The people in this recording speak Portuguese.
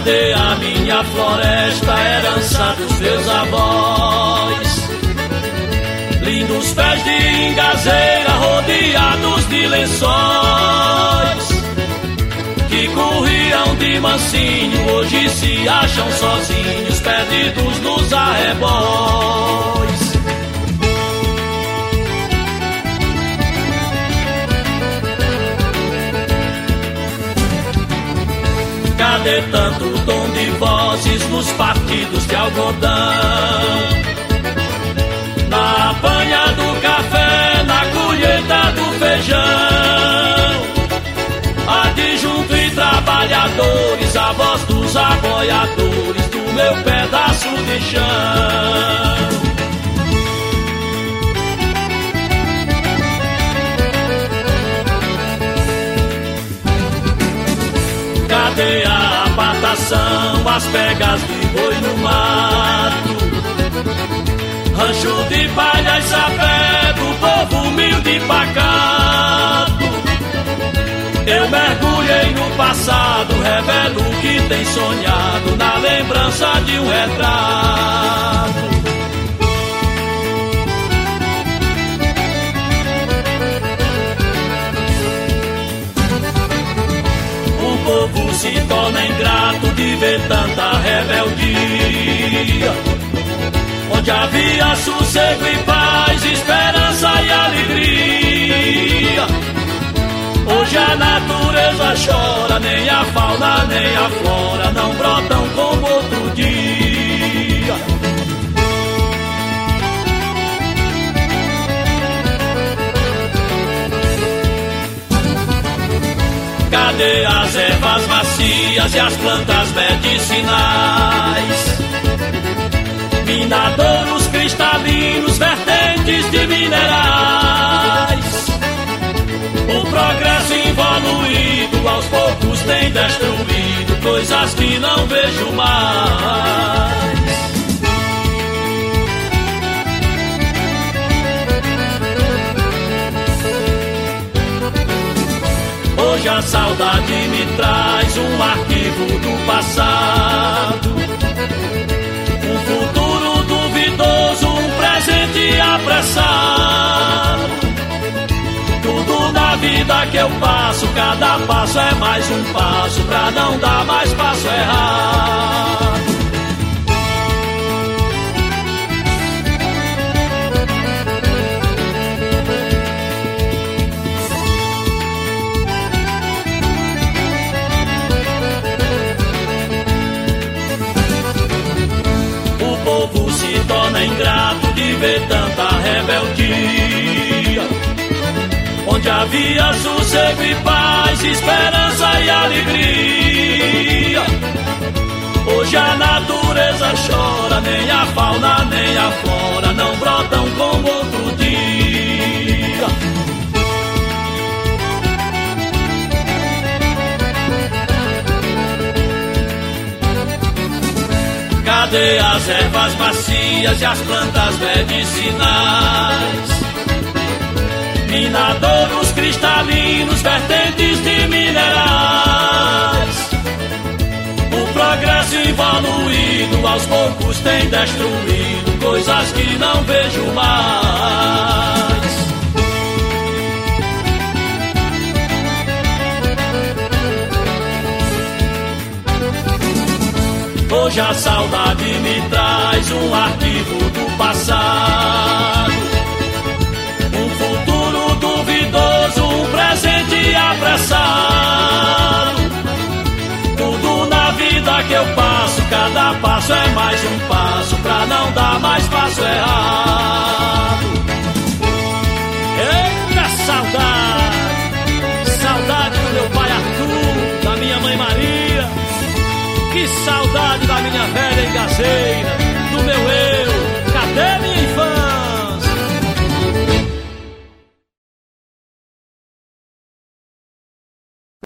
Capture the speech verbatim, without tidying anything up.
Cadê a minha floresta, herança dos meus avós? Lindos pés de ingazeira rodeados de lençóis, que corriam de mansinho, hoje se acham sozinhos, perdidos nos arrebóis. Cadê tanto tom de vozes nos partidos de algodão? Na apanha do café, na colheita do feijão, adjunto e trabalhadores, a voz dos aboiadores do meu pedaço de chão. Cadê a patação, as pegas de boi no mato, rancho de palha e sapé do povo humilde e pacato? Eu mergulhei no passado, revelo o que tem sonhado, na lembrança de um retrato. O povo se torna ingrato de ver tanta rebeldia, onde havia sossego e paz, esperança e alegria. Hoje a natureza chora, nem a fauna nem a flora não brotam como outro dia. Cadê as ervas macias e as plantas medicinais? Minadouros cristalinos, vertentes de minerais. O progresso evoluído aos poucos tem destruído coisas que não vejo mais. Hoje a saudade me traz um arquivo do passado, um futuro duvidoso, um presente apressado. Tudo na vida que eu passo, cada passo é mais um passo pra não dar mais passo errado. O povo se torna ingrato de ver tanta rebeldia, onde havia sossego e paz, esperança e alegria. Hoje a natureza chora, nem a fauna nem a flora não brotam como outro dia. Cadê as ervas macias e as plantas medicinais? Minadouros cristalinos, vertentes de minerais. O progresso evoluído aos poucos tem destruído coisas que não vejo mais. Hoje a saudade me traz um arquivo do passado, um futuro duvidoso, um presente apressado. Tudo na vida que eu passo, cada passo é mais um passo pra não dar mais passo errado. Eita saudade, saudade do meu pai Arthur, da minha mãe Maria, que saudade da minha velha engazeira.